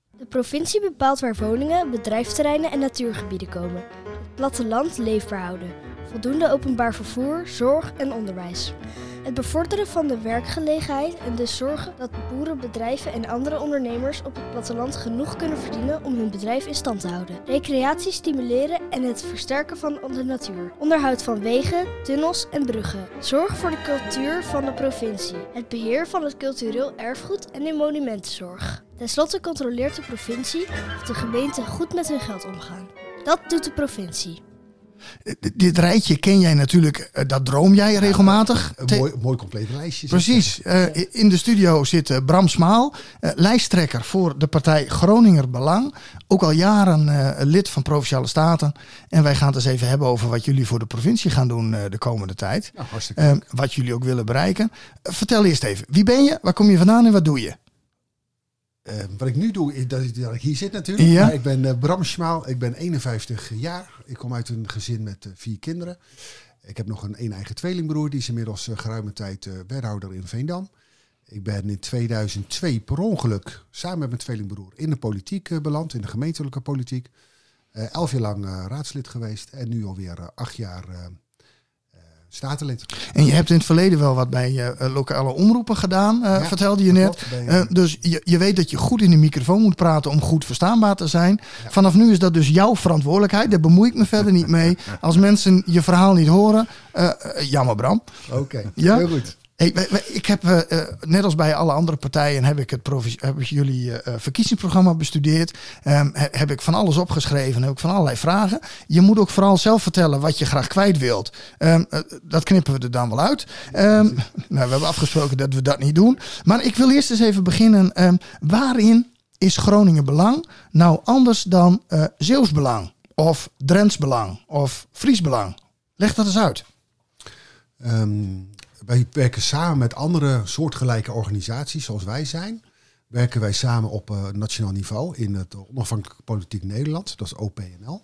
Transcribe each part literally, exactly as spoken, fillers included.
De provincie bepaalt waar woningen, bedrijfsterreinen en natuurgebieden komen. Het platteland leefbaar houden. Voldoende openbaar vervoer, zorg en onderwijs. Het bevorderen van de werkgelegenheid en dus zorgen dat boeren, bedrijven en andere ondernemers op het platteland genoeg kunnen verdienen om hun bedrijf in stand te houden. Recreatie stimuleren en het versterken van de natuur. Onderhoud van wegen, tunnels en bruggen. Zorg voor de cultuur van de provincie. Het beheer van het cultureel erfgoed en de monumentenzorg. Ten slotte controleert de provincie of de gemeenten goed met hun geld omgaan. Dat doet de provincie. D- dit rijtje ken jij natuurlijk, uh, dat droom jij regelmatig. Een mooi, mooi compleet lijstje. Precies. Uh, in de studio zit uh, Bram Smaal, uh, lijsttrekker voor de partij Groninger Belang. Ook al jaren uh, lid van Provinciale Staten. En wij gaan het eens even hebben over wat jullie voor de provincie gaan doen uh, de komende tijd. Ja, hartstikke Uh, leuk. wat jullie ook willen bereiken. Uh, vertel eerst even, wie ben je, waar kom je vandaan en wat doe je? Uh, wat ik nu doe, is dat ik, dat ik hier zit natuurlijk. Ja. Maar ik ben uh, Bram Smaal, ik ben eenenvijftig jaar. Ik kom uit een gezin met uh, vier kinderen. Ik heb nog een een eigen tweelingbroer, die is inmiddels uh, geruime tijd uh, wethouder in Veendam. Ik ben in tweeduizend twee per ongeluk samen met mijn tweelingbroer in de politiek uh, beland, in de gemeentelijke politiek. Uh, elf jaar lang uh, raadslid geweest en nu alweer uh, acht jaar uh, uh, statenlid. En je hebt in het verleden wel wat bij uh, lokale omroepen gedaan, uh, Ja, vertelde je dat net. klopt, bij, Uh, dus je, je weet dat je goed in de microfoon moet praten om goed verstaanbaar te zijn. Ja. Vanaf nu is dat dus jouw verantwoordelijkheid. Daar bemoei ik me verder niet mee. Als mensen je verhaal niet horen, uh, uh, jammer Bram. Oké, okay. Ja? Heel goed. Hey, wij- wij- ik heb, uh, uh, net als bij alle andere partijen, heb ik, het provi- heb ik jullie uh, verkiezingsprogramma bestudeerd. Um, he- heb ik van alles opgeschreven, heb ik van allerlei vragen. Je moet ook vooral zelf vertellen wat je graag kwijt wilt. Um, uh, dat knippen we er dan wel uit. Um, nou, we hebben afgesproken dat we dat niet doen. Maar ik wil eerst eens even beginnen. Um, waarin is Groningen Belang nou anders dan uh, Zeeuws Belang? Of Drents Belang? Of Fries Belang? Leg dat eens uit. Um, wij werken samen met andere soortgelijke organisaties zoals wij zijn. Werken wij samen op uh, nationaal niveau in het Onafhankelijke Politiek Nederland. Dat is O P N L.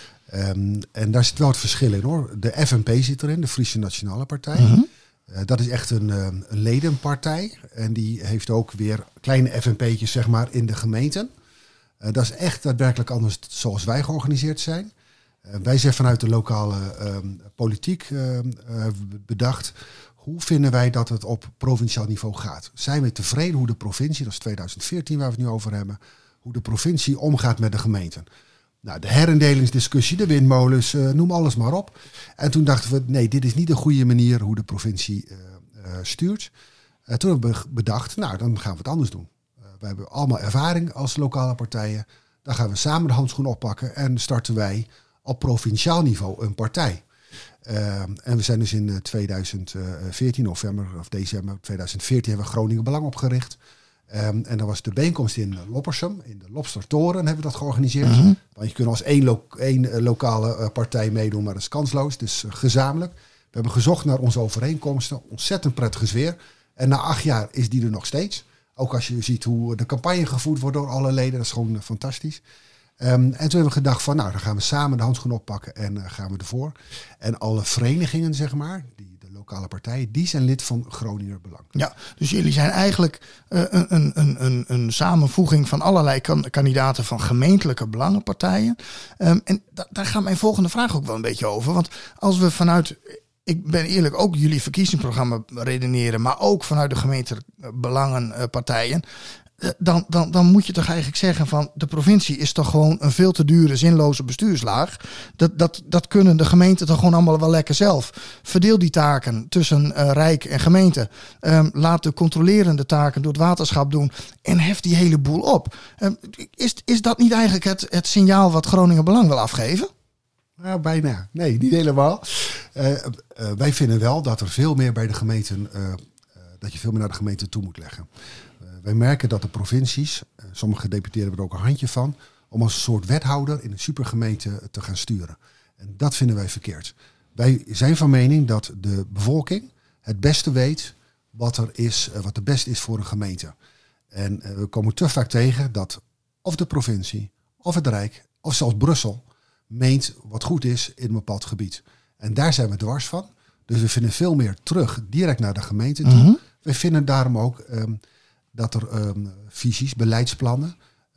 Um, en daar zit wel het verschil in hoor. De F N P zit erin, de Friese Nationale Partij. Mm-hmm. Uh, dat is echt een, uh, een ledenpartij. En die heeft ook weer kleine F N P'tjes zeg maar in de gemeenten. Uh, dat is echt daadwerkelijk anders zoals wij georganiseerd zijn. Uh, wij zijn vanuit de lokale um, politiek uh, uh, bedacht. Hoe vinden wij dat het op provinciaal niveau gaat? Zijn we tevreden hoe de provincie, dat is tweeduizend veertien waar we het nu over hebben, hoe de provincie omgaat met de gemeenten? Nou, de herindelingsdiscussie, de windmolens, uh, noem alles maar op. En toen dachten we, nee, dit is niet de goede manier hoe de provincie uh, uh, stuurt. Uh, toen hebben we bedacht, nou, dan gaan we het anders doen. Uh, we hebben allemaal ervaring als lokale partijen. Dan gaan we samen de handschoen oppakken en starten wij op provinciaal niveau een partij. Uh, en we zijn dus in uh, tweeduizend veertien, november of december tweeduizend veertien, hebben we Groningen Belang opgericht. Um, en dan was de bijeenkomst in Loppersum, in de Lobstertoren hebben we dat georganiseerd. Mm-hmm. Want je kunt als één, lo- één uh, lokale uh, partij meedoen, maar dat is kansloos. Dus uh, gezamenlijk. We hebben gezocht naar onze overeenkomsten. Ontzettend prettige sfeer. En na acht jaar is die er nog steeds. Ook als je ziet hoe de campagne gevoerd wordt door alle leden. Dat is gewoon uh, fantastisch. Um, en toen hebben we gedacht van, nou, dan gaan we samen de handschoen oppakken en uh, gaan we ervoor. En alle verenigingen, zeg maar, die, de lokale partijen, die zijn lid van Groninger Belang. Ja, dus jullie zijn eigenlijk uh, een, een, een, een samenvoeging van allerlei kan, kandidaten van gemeentelijke belangenpartijen. Um, en da- daar gaat mijn volgende vraag ook wel een beetje over. Want als we vanuit, ik ben eerlijk, ook jullie verkiezingsprogramma redeneren, maar ook vanuit de gemeentelijke belangenpartijen. Dan, dan, dan moet je toch eigenlijk zeggen van de provincie is toch gewoon een veel te dure, zinloze bestuurslaag. Dat, dat, dat kunnen de gemeenten toch gewoon allemaal wel lekker zelf. Verdeel die taken tussen uh, Rijk en gemeente. Um, laat de controlerende taken door het waterschap doen en hef die hele boel op. Um, is, is dat niet eigenlijk het, het signaal wat Groningen Belang wil afgeven? Nou, bijna. Nee, niet helemaal. Uh, uh, wij vinden wel dat er veel meer bij de gemeenten, uh, uh, dat je veel meer naar de gemeente toe moet leggen. Uh, wij merken dat de provincies, uh, sommige deputeren hebben er ook een handje van, om als een soort wethouder in een supergemeente te gaan sturen. En dat vinden wij verkeerd. Wij zijn van mening dat de bevolking het beste weet wat er is, uh, wat het beste is voor een gemeente. En uh, we komen te vaak tegen dat of de provincie, of het Rijk, of zelfs Brussel meent wat goed is in een bepaald gebied. En daar zijn we dwars van. Dus we vinden veel meer terug direct naar de gemeente toe. Mm-hmm. We vinden daarom ook um, dat er um, visies, beleidsplannen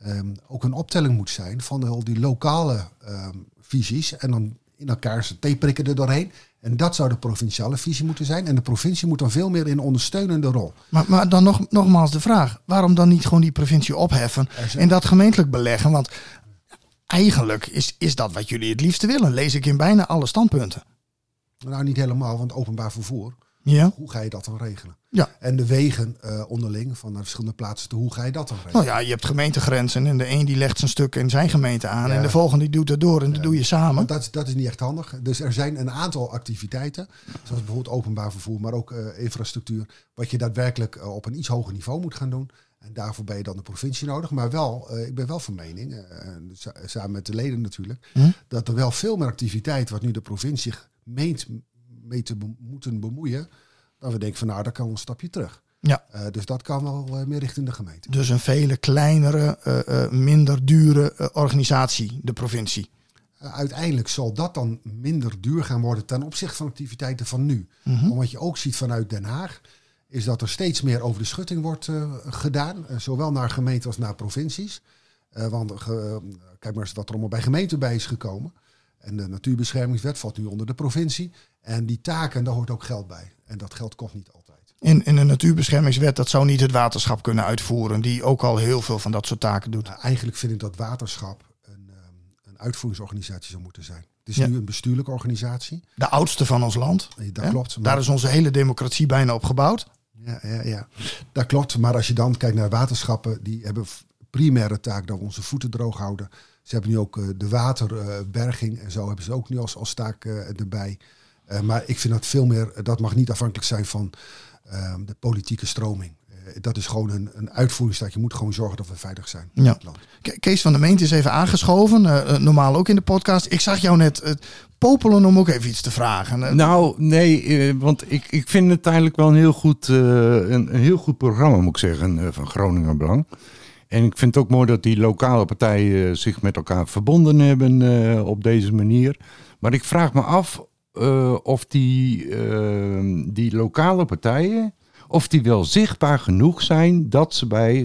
um, ook een optelling moet zijn van al die lokale um, visies. En dan in elkaar ze theeprikken er doorheen. En dat zou de provinciale visie moeten zijn. En de provincie moet dan veel meer in een ondersteunende rol. Maar, maar dan nog, nogmaals de vraag. Waarom dan niet gewoon die provincie opheffen en dat gemeentelijk beleggen? Want eigenlijk is, is dat wat jullie het liefste willen. Lees ik in bijna alle standpunten. Nou, niet helemaal, want openbaar vervoer. Ja. Hoe ga je dat dan regelen? Ja. En de wegen uh, onderling van naar verschillende plaatsen toe, hoe ga je dat dan regelen? Nou ja, je hebt gemeentegrenzen en de een die legt zijn stuk in zijn gemeente aan Ja. en de volgende die doet het door en dat Ja. doe je samen. Dat, dat is niet echt handig. Dus er zijn een aantal activiteiten, zoals bijvoorbeeld openbaar vervoer, maar ook uh, infrastructuur, wat je daadwerkelijk uh, op een iets hoger niveau moet gaan doen. En daarvoor ben je dan de provincie nodig. Maar wel, uh, ik ben wel van mening, uh, samen met de leden natuurlijk, Hm? dat er wel veel meer activiteit wat nu de provincie meent mee te be- moeten bemoeien, dan we denken van nou, dat kan een stapje terug. Ja. Uh, dus dat kan wel uh, meer richting de gemeente. Dus een vele kleinere, uh, uh, minder dure uh, organisatie, de provincie. Uh, uiteindelijk zal dat dan minder duur gaan worden ten opzichte van activiteiten van nu. Mm-hmm. Want wat je ook ziet vanuit Den Haag, is dat er steeds meer over de schutting wordt uh, gedaan. Uh, zowel naar gemeenten als naar provincies. Uh, want uh, kijk maar eens wat er allemaal bij gemeenten bij is gekomen. En de natuurbeschermingswet valt nu onder de provincie. En die taken, daar hoort ook geld bij. En dat geld komt niet altijd. In, in de natuurbeschermingswet, dat zou niet het waterschap kunnen uitvoeren, die ook al heel veel van dat soort taken doet. Nou, eigenlijk vind ik dat waterschap een, um, een uitvoeringsorganisatie zou moeten zijn. Het is Ja. nu een bestuurlijke organisatie. De oudste van ons land. Dat hè? klopt. Maar, Daar is onze hele democratie bijna op gebouwd. ja, ja, ja, dat klopt. Maar als je dan kijkt naar waterschappen, die hebben primaire taak dat we onze voeten droog houden. Ze hebben nu ook uh, de waterberging uh, en zo hebben ze ook nu als, als taak uh, erbij. Uh, maar ik vind dat veel meer, dat mag niet afhankelijk zijn van uh, de politieke stroming. Uh, dat is gewoon een, een uitvoeringstaak. Je moet gewoon zorgen dat we veilig zijn in Ja. het land. Ke- Kees van der Meent is even aangeschoven. Uh, uh, normaal ook in de podcast. Ik zag jou net uh, popelen om ook even iets te vragen. Uh, Nou, nee, eh, want ik, ik vind het eigenlijk wel een heel goed, uh, een, een heel goed programma, moet ik zeggen, uh, van Groningen Belang. En ik vind het ook mooi dat die lokale partijen zich met elkaar verbonden hebben uh, op deze manier. Maar ik vraag me af uh, of die, uh, die lokale partijen, of die wel zichtbaar genoeg zijn dat ze bij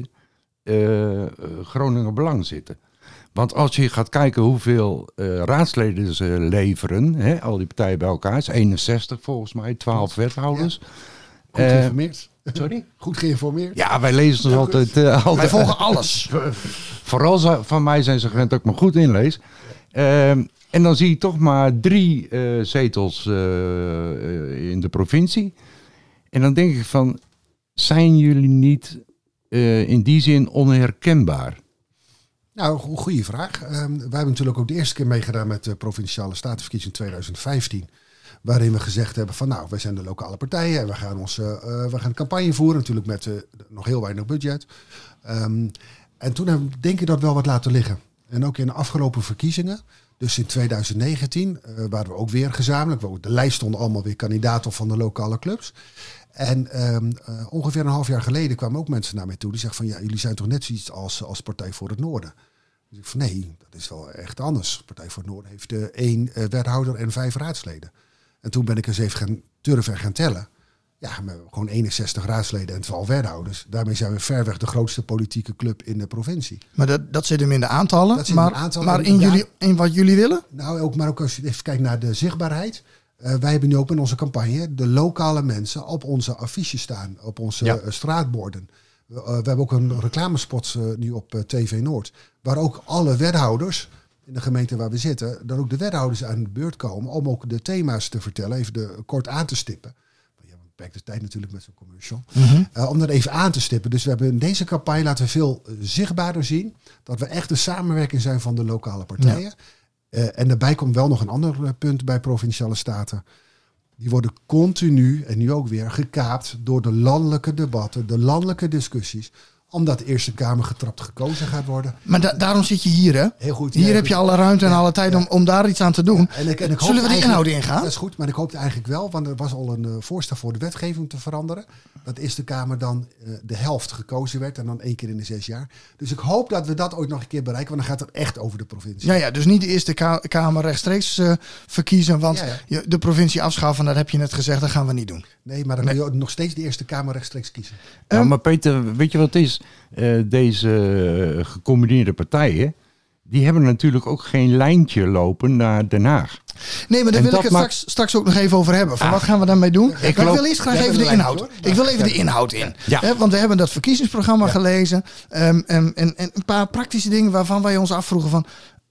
uh, Groningen Belang zitten. Want als je gaat kijken hoeveel uh, raadsleden ze leveren, hè, al die partijen bij elkaar, is eenenzestig volgens mij, twaalf wethouders. Goed Uh, geïnformeerd. sorry? Goed geïnformeerd. Ja, wij lezen dus Ja, altijd, uh, altijd. Wij volgen alles. Vooral zo- van mij zijn ze gewend dat ik me goed inlees. Um, en dan zie je toch maar drie uh, zetels uh, uh, in de provincie. En dan denk ik van, zijn jullie niet uh, in die zin onherkenbaar? Nou, go- goede vraag. Um, wij hebben natuurlijk ook de eerste keer meegedaan met de Provinciale Statenverkiezing twintig vijftien. Waarin we gezegd hebben van nou, wij zijn de lokale partijen en we gaan, onze, uh, we gaan campagne voeren. Natuurlijk met uh, nog heel weinig budget. Um, en toen hebben we denk ik dat wel wat laten liggen. En ook in de afgelopen verkiezingen, dus in twintig negentien, uh, waren we ook weer gezamenlijk. We, de lijst stonden allemaal weer kandidaten van de lokale clubs. En um, uh, ongeveer een half jaar geleden kwamen ook mensen naar mij toe. Die zeggen van ja, jullie zijn toch net zoiets als, als Partij voor het Noorden. Dus ik van nee, dat is wel echt anders. Partij voor het Noorden heeft uh, één uh, wethouder en vijf raadsleden. En toen ben ik eens even gaan durven en gaan tellen. Ja, we hebben gewoon eenenzestig raadsleden en twaalf wethouders. Daarmee zijn we verreweg de grootste politieke club in de provincie. Maar dat, dat zit hem in de aantallen. Dat zit in maar de aantallen. maar En in, daar- jullie, in wat jullie willen? Nou, ook, maar ook als je even kijkt naar de zichtbaarheid. Uh, wij hebben nu ook in onze campagne de lokale mensen op onze affiches staan. Op onze Ja. uh, straatborden. Uh, we hebben ook een reclamespot uh, nu op uh, T V Noord. Waar ook alle wethouders in de gemeente waar we zitten, dat ook de wethouders aan de beurt komen om ook de thema's te vertellen, even de, kort aan te stippen. Je hebt een beperkte tijd natuurlijk met zo'n commercial. Mm-hmm. Uh, om dat even aan te stippen. Dus we hebben in deze campagne laten we veel uh, zichtbaarder zien dat we echt de samenwerking zijn van de lokale partijen. Uh, en daarbij komt wel nog een ander uh, punt bij Provinciale Staten. Die worden continu, en nu ook weer, gekaapt door de landelijke debatten, de landelijke discussies. Omdat de Eerste Kamer getrapt gekozen gaat worden. Maar da- daarom zit je hier, hè? Heel goed. Hier ja, heb goed. je alle ruimte en Ja, alle tijd ja. om, om daar iets aan te doen. En ik, en ik hoop Zullen we de eigenlijk- inhoud ingaan? Dat is goed, maar ik hoopte eigenlijk wel, want er was al een uh, voorstel voor de wetgeving te veranderen. Dat de Eerste Kamer dan uh, de helft gekozen werd en dan één keer in de zes jaar. Dus ik hoop dat we dat ooit nog een keer bereiken, want dan gaat het echt over de provincie. Ja, ja, dus niet de Eerste Ka- Kamer rechtstreeks uh, verkiezen. Want Ja, ja. je- de provincie afschaffen, dat heb je net gezegd, dat gaan we niet doen. Nee, maar dan kun je nog steeds de Eerste Kamer rechtstreeks kiezen. Ja, Um, maar Peter, weet je wat het is? is, uh, deze uh, gecombineerde partijen, die hebben natuurlijk ook geen lijntje lopen naar Den Haag. Nee, maar daar En wil ik het maakt... straks, straks ook nog even over hebben. Van ah, wat gaan we daarmee doen? Ik, maar ik wil eerst graag even de inhoud. Hoor. Ik wil even de inhoud in. Ja. He, want we hebben dat verkiezingsprogramma ja. gelezen. Um, en, en, en een paar praktische dingen waarvan wij ons afvroegen van...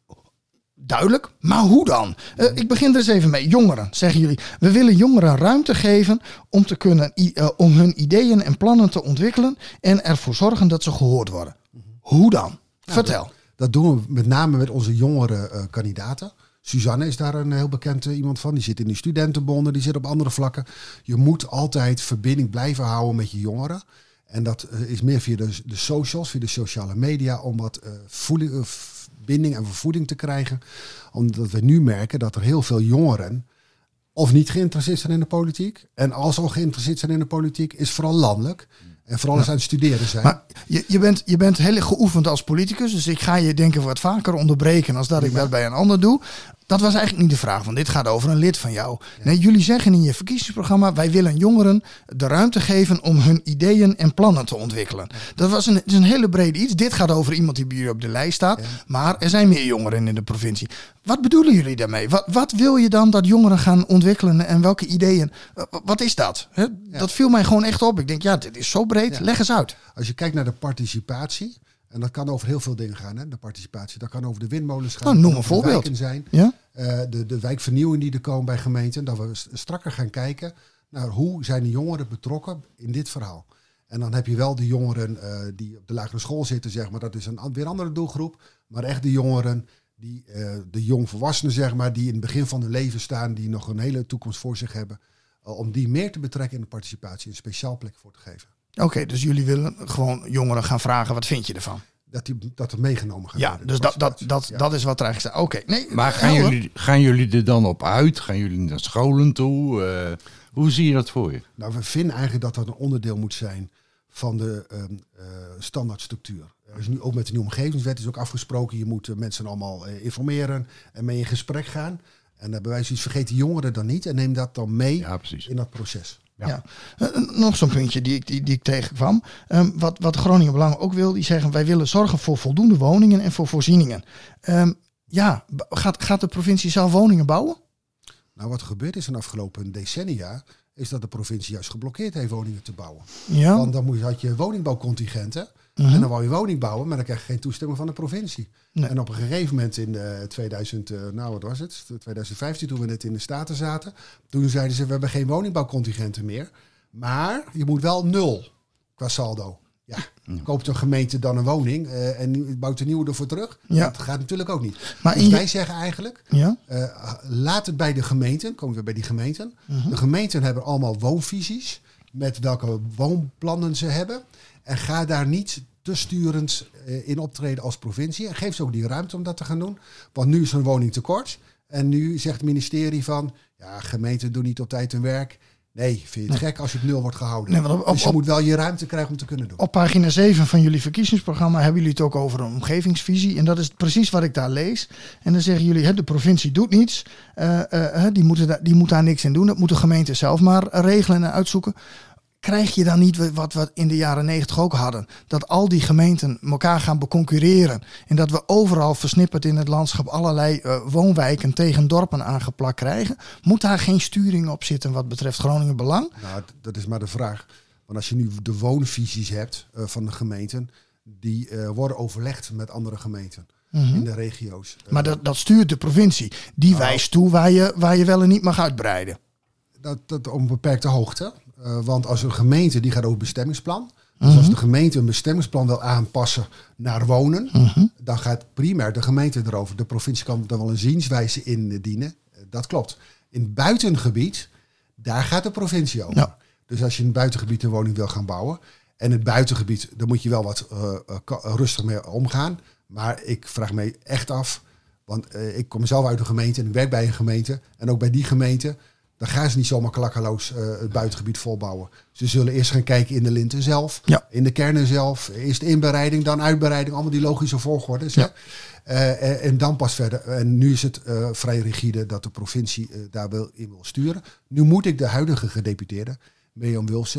Duidelijk, maar hoe dan? Uh, ik begin er eens even mee. Jongeren, zeggen jullie. We willen jongeren ruimte geven om, te kunnen, uh, om hun ideeën en plannen te ontwikkelen en ervoor zorgen dat ze gehoord worden. Hoe dan? Nou, Vertel. Dat, dat doen we met name met onze jongere uh, kandidaten. Suzanne is daar een heel bekend uh, iemand van. Die zit in die studentenbonden, die zit op andere vlakken. Je moet altijd verbinding blijven houden met je jongeren. En dat uh, is meer via de, de socials, via de sociale media, om wat uh, voeling, uh, binding en vervoeding te krijgen. Omdat we nu merken dat er heel veel jongeren of niet geïnteresseerd zijn in de politiek. En als al geïnteresseerd zijn in de politiek, is vooral landelijk. En vooral eens aan het studeren zijn. Maar je, je, bent, je bent heel geoefend als politicus. Dus ik ga je denk ik wat vaker onderbreken als dat ik ja. dat bij een ander doe. Dat was eigenlijk niet de vraag, want dit gaat over een lid van jou. Ja. Nee, jullie zeggen in je verkiezingsprogramma... wij willen jongeren de ruimte geven om hun ideeën en plannen te ontwikkelen. Ja. Dat was een, is een hele brede iets. Dit gaat over iemand die bij jullie op de lijst staat. Ja. Maar er zijn meer jongeren in de provincie. Wat bedoelen jullie daarmee? Wat, wat wil je dan dat jongeren gaan ontwikkelen en welke ideeën? Wat is dat? He, ja. Dat viel mij gewoon echt op. Ik denk, ja, dit is zo breed. Ja. Leg eens uit. Als je kijkt naar de participatie... En dat kan over heel veel dingen gaan, hè, de participatie. Dat kan over de windmolens gaan. Nou, noem een voorbeeld. Wijken zijn. Ja? Uh, de, de wijkvernieuwing die er komen bij gemeenten. Dat we strakker gaan kijken naar hoe zijn de jongeren betrokken in dit verhaal. En dan heb je wel de jongeren uh, die op de lagere school zitten, zeg maar. Dat is een weer andere doelgroep. Maar echt de jongeren, die, uh, de jongvolwassenen, zeg maar, die in het begin van hun leven staan, die nog een hele toekomst voor zich hebben. Uh, om die meer te betrekken in de participatie, een speciaal plek voor te geven. Oké, okay, dus jullie willen gewoon jongeren gaan vragen, wat vind je ervan? Dat, die, dat er meegenomen gaat ja, worden. Dus dat, dat, dat, ja. dat is wat er eigenlijk staat. Oké, okay, nee. Maar gaan jullie, gaan jullie er dan op uit? Gaan jullie naar scholen toe? Uh, hoe zie je dat voor je? Nou, we vinden eigenlijk dat dat een onderdeel moet zijn van de uh, uh, standaardstructuur. Er is nu ook met de nieuwe omgevingswet is ook afgesproken. Je moet uh, mensen allemaal uh, informeren en mee in gesprek gaan. En uh, bij wijze van iets vergeet de jongeren dan niet en neem dat dan mee ja, in dat proces. Ja. Ja. Uh, nog zo'n puntje die ik, die, die ik tegenkwam. Um, wat, wat Groningen Belang ook wil, die zeggen wij willen zorgen voor voldoende woningen en voor voorzieningen. Um, ja, gaat, gaat de provincie zelf woningen bouwen? Nou, wat er gebeurd is in de afgelopen decennia, is dat de provincie juist geblokkeerd heeft woningen te bouwen. Ja. Want dan had je woningbouwcontingenten. Uh-huh. En dan wou je woning bouwen, maar dan krijg je geen toestemming van de provincie. Nee. En op een gegeven moment in uh, tweeduizend, uh, nou wat was het? tweeduizend vijftien, toen we net in de Staten zaten, toen zeiden ze, we hebben geen woningbouwcontingenten meer. Maar je moet wel nul qua saldo. Ja, ja. Koopt een gemeente dan een woning uh, en bouwt een nieuwe ervoor terug. Ja. Dat gaat natuurlijk ook niet. Maar dus je... wij zeggen eigenlijk, ja? uh, laat het bij de gemeenten, komen we bij die gemeenten. Uh-huh. De gemeenten hebben allemaal woonvisies met welke woonplannen ze hebben. En ga daar niet te sturend uh, in optreden als provincie. En geef ze ook die ruimte om dat te gaan doen. Want nu is er een woning tekort. En nu zegt het ministerie van, ja, gemeenten doen niet op tijd hun werk. Nee, vind je het nee. gek als je op nul wordt gehouden. Nee, op, op, dus je op, moet wel je ruimte krijgen om te kunnen doen. Op pagina zeven van jullie verkiezingsprogramma hebben jullie het ook over een omgevingsvisie. En dat is precies wat ik daar lees. En dan zeggen jullie, de provincie doet niets. Uh, uh, die, moeten da- die moet daar niks in doen. Dat moet de gemeente zelf maar regelen en uitzoeken. Krijg je dan niet wat we in de jaren negentig ook hadden? Dat al die gemeenten elkaar gaan beconcurreren. En dat we overal versnipperd in het landschap allerlei uh, woonwijken tegen dorpen aangeplakt krijgen. Moet daar geen sturing op zitten wat betreft Groningen Belang? Nou, dat is maar de vraag. Want als je nu de woonvisies hebt uh, van de gemeenten, die uh, worden overlegd met andere gemeenten. Mm-hmm. In de regio's. Maar dat, dat stuurt de provincie. Die nou, wijst toe waar je, waar je wel en niet mag uitbreiden. Dat, dat op een beperkte hoogte. Uh, want als een gemeente die gaat over bestemmingsplan. Dus uh-huh. als de gemeente een bestemmingsplan wil aanpassen naar wonen. Uh-huh. Dan gaat primair de gemeente erover. De provincie kan dan wel een zienswijze indienen. Uh, dat klopt. In het buitengebied, daar gaat de provincie over. Ja. Dus als je in het buitengebied een woning wil gaan bouwen. En het buitengebied, daar moet je wel wat uh, uh, rustig mee omgaan. Maar ik vraag me echt af. Want uh, ik kom zelf uit een gemeente en ik werk bij een gemeente. En ook bij die gemeente, dan gaan ze niet zomaar klakkeloos uh, het buitengebied volbouwen. Ze zullen eerst gaan kijken in de linten zelf, ja. in de kernen zelf. Eerst inbereiding, dan uitbereiding, allemaal die logische volgorde. Ja. Uh, en, en dan pas verder. En nu is het uh, vrij rigide dat de provincie uh, daar wel in wil sturen. Nu moet ik de huidige gedeputeerde, Mirjam Wilson,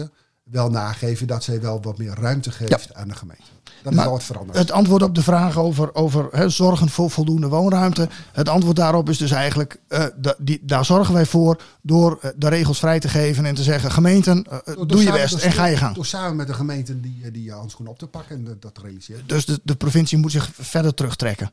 wel nageven dat zij wel wat meer ruimte geeft ja. aan de gemeente. Dat is maar wel wat veranderd. Het antwoord op de vraag over, over he, zorgen voor voldoende woonruimte. Het antwoord daarop is dus eigenlijk, uh, da, die, daar zorgen wij voor door uh, de regels vrij te geven en te zeggen, gemeenten, uh, door, doe door je best en ga je gang. Door samen met de gemeenten die, die handschoen op te pakken en de, dat te realiseren. Dus de, de provincie moet zich verder terugtrekken.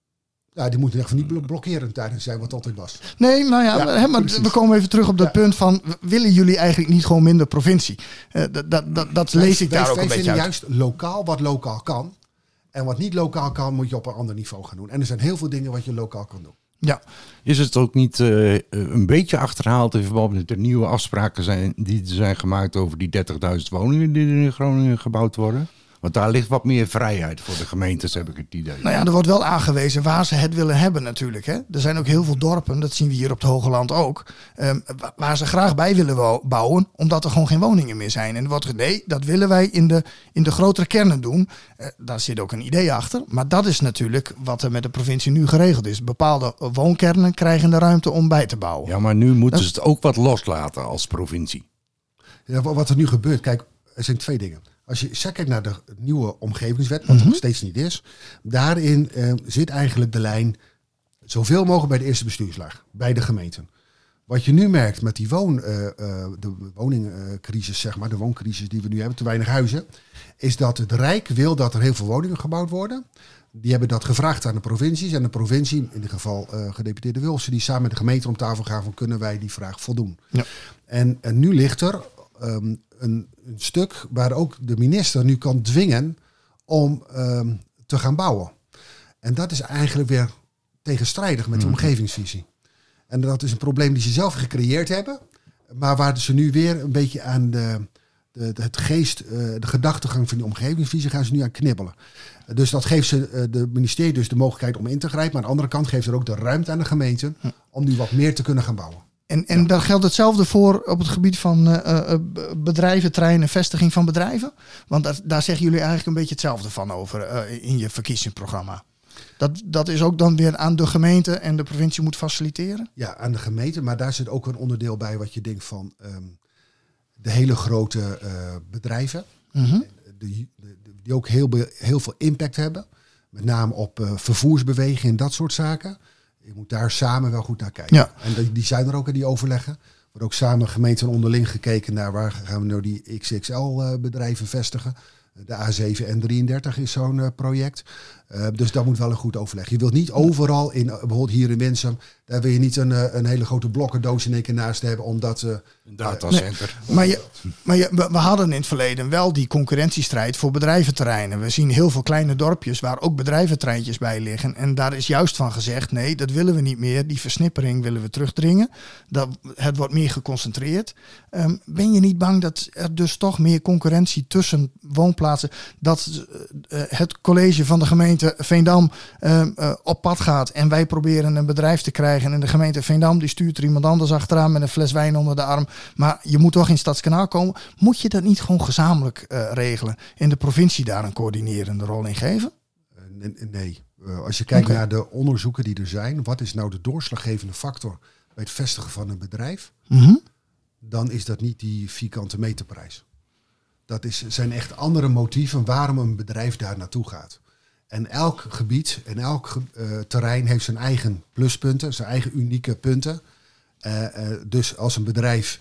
Ja, die moeten echt niet blokkerend tijdens zijn wat altijd was. Nee, nou ja, ja hè, maar we komen even terug op dat ja. punt van, willen jullie eigenlijk niet gewoon minder provincie? Uh, dat dat, dat, dat lees ik wij, daar wij, ook een beetje uit. Wij vinden juist lokaal wat lokaal kan. En wat niet lokaal kan, moet je op een ander niveau gaan doen. En er zijn heel veel dingen wat je lokaal kan doen. Ja. Is het ook niet uh, een beetje achterhaald in verband met de nieuwe afspraken zijn, die er zijn gemaakt over die dertigduizend woningen die er in Groningen gebouwd worden? Want daar ligt wat meer vrijheid voor de gemeentes, heb ik het idee. Nou ja, er wordt wel aangewezen waar ze het willen hebben natuurlijk. Hè. Er zijn ook heel veel dorpen, dat zien we hier op het Hogeland ook, um, waar ze graag bij willen bouwen, omdat er gewoon geen woningen meer zijn. En er wordt gezegd, nee, dat willen wij in de, in de grotere kernen doen. Uh, daar zit ook een idee achter. Maar dat is natuurlijk wat er met de provincie nu geregeld is. Bepaalde woonkernen krijgen de ruimte om bij te bouwen. Ja, maar nu moeten ze het ook wat loslaten als provincie. Ja, wat er nu gebeurt, kijk, er zijn twee dingen. Als je kijkt naar de nieuwe omgevingswet, wat er mm-hmm. nog steeds niet is, daarin uh, zit eigenlijk de lijn zoveel mogelijk bij de eerste bestuurslaag, bij de gemeenten. Wat je nu merkt met die woon, uh, uh, de woningcrisis, zeg maar, de wooncrisis die we nu hebben, te weinig huizen, is dat het Rijk wil dat er heel veel woningen gebouwd worden. Die hebben dat gevraagd aan de provincies en de provincie, in dit geval uh, gedeputeerde Wilson, die samen met de gemeente om tafel gaan van kunnen wij die vraag voldoen. Ja. En, en nu ligt er um, een, een stuk waar ook de minister nu kan dwingen om um, te gaan bouwen. En dat is eigenlijk weer tegenstrijdig met de omgevingsvisie. En dat is een probleem die ze zelf gecreëerd hebben, maar waar ze nu weer een beetje aan de, de, de, het geest, uh, de gedachtegang van die omgevingsvisie gaan ze nu aan knibbelen. Uh, dus dat geeft ze uh, de ministerie dus de mogelijkheid om in te grijpen, maar aan de andere kant geeft er ook de ruimte aan de gemeente om nu wat meer te kunnen gaan bouwen. En, en ja. daar geldt hetzelfde voor op het gebied van uh, uh, bedrijven, terreinen, vestiging van bedrijven? Want daar, daar zeggen jullie eigenlijk een beetje hetzelfde van over uh, in je verkiezingsprogramma. Dat, dat is ook dan weer aan de gemeente en de provincie moet faciliteren? Ja, aan de gemeente, maar daar zit ook een onderdeel bij wat je denkt van um, de hele grote uh, bedrijven. Mm-hmm. Die, die ook heel, heel veel impact hebben. Met name op uh, vervoersbeweging en dat soort zaken. Je moet daar samen wel goed naar kijken. Ja. En die, die zijn er ook in die overleggen. Er wordt ook samen gemeenten onderling gekeken naar waar gaan we nou die X X L uh, bedrijven vestigen. De A zeven en drieëndertig is zo'n uh, project. Uh, dus dat moet wel een goed overleg. Je wilt niet overal, in, bijvoorbeeld hier in Winsum, daar wil je niet een, uh, een hele grote blokkendoos in één keer naast hebben, omdat... Uh, een datacenter. Nee, maar je, maar je, we hadden in het verleden wel die concurrentiestrijd voor bedrijventerreinen. We zien heel veel kleine dorpjes waar ook bedrijventreintjes bij liggen. En daar is juist van gezegd, nee, dat willen we niet meer. Die versnippering willen we terugdringen. Dat, het wordt meer geconcentreerd. Um, ben je niet bang dat er dus toch meer concurrentie tussen woonplaatsen, dat uh, het college van de gemeente Veendam uh, uh, op pad gaat en wij proberen een bedrijf te krijgen en de gemeente Veendam die stuurt er iemand anders achteraan met een fles wijn onder de arm, maar je moet toch in Stadskanaal komen. Moet je dat niet gewoon gezamenlijk uh, regelen en de provincie daar een coördinerende rol in geven? Uh, nee. Uh, als je kijkt okay. naar de onderzoeken die er zijn, wat is nou de doorslaggevende factor bij het vestigen van een bedrijf? Mm-hmm. Dan is dat niet die vierkante meterprijs. Dat is, zijn echt andere motieven waarom een bedrijf daar naartoe gaat. En elk gebied en elk uh, terrein heeft zijn eigen pluspunten, zijn eigen unieke punten. Uh, uh, dus als een bedrijf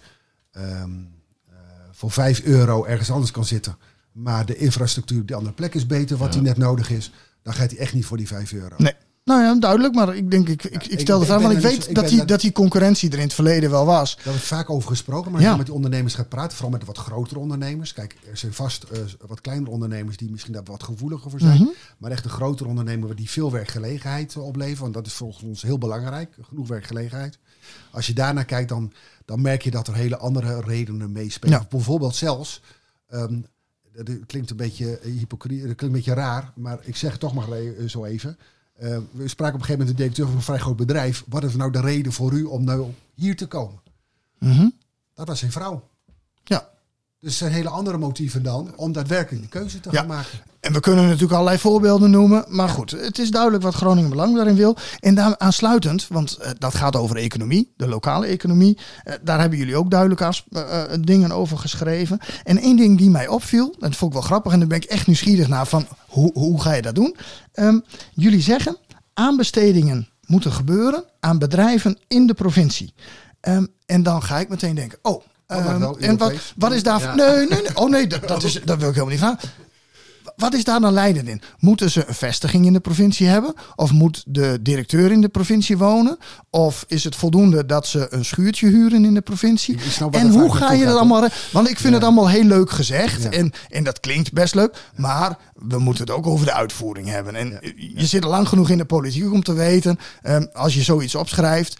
um, uh, voor vijf euro ergens anders kan zitten, maar de infrastructuur op die andere plek is beter, wat ja. die net nodig is, dan gaat hij echt niet voor die vijf euro. Nee. Nou ja, duidelijk, maar ik denk, ik, ja, ik, ik stel de vraag, want ik weet dus, ik dat, die, dat, dat die concurrentie er in het verleden wel was. Daar wordt vaak over gesproken, maar als ja. je met die ondernemers gaat praten, vooral met de wat grotere ondernemers. Kijk, er zijn vast uh, wat kleinere ondernemers die misschien daar wat gevoeliger voor zijn. Mm-hmm. Maar echt de grotere ondernemers die veel werkgelegenheid opleveren, want dat is volgens ons heel belangrijk, genoeg werkgelegenheid. Als je daarnaar kijkt, dan, dan merk je dat er hele andere redenen meespelen. Ja. Bijvoorbeeld zelfs, um, dat klinkt een beetje hypocriet, dat klinkt een beetje raar, maar ik zeg het toch maar zo even. Uh, we spraken op een gegeven moment de directeur van een vrij groot bedrijf. Wat is nou de reden voor u om nou hier te komen? Mm-hmm. Dat was zijn vrouw. Ja. Dus er zijn hele andere motieven dan om daadwerkelijk de keuze te ja. gaan maken. En we kunnen natuurlijk allerlei voorbeelden noemen. Maar goed, het is duidelijk wat Groningen Belang daarin wil. En daar aansluitend, want uh, dat gaat over economie, de lokale economie. Uh, daar hebben jullie ook duidelijk afs- uh, uh, dingen over geschreven. En één ding die mij opviel, dat vond ik wel grappig. En daar ben ik echt nieuwsgierig naar van hoe, hoe ga je dat doen? Um, jullie zeggen, aanbestedingen moeten gebeuren aan bedrijven in de provincie. Um, en dan ga ik meteen denken, oh... Um, en wat, wat is daar... Ja. Nee, nee, nee, oh nee, dat, dat, is, dat wil ik helemaal niet vragen. Wat is daar dan leidend in? Moeten ze een vestiging in de provincie hebben? Of moet de directeur in de provincie wonen? Of is het voldoende dat ze een schuurtje huren in de provincie? En hoe ga je dat allemaal... Re- Want ik vind ja. het allemaal heel leuk gezegd. Ja. En, en dat klinkt best leuk. Maar we moeten het ook over de uitvoering hebben. En ja. je ja. zit al lang genoeg in de politiek om te weten... Um, als je zoiets opschrijft...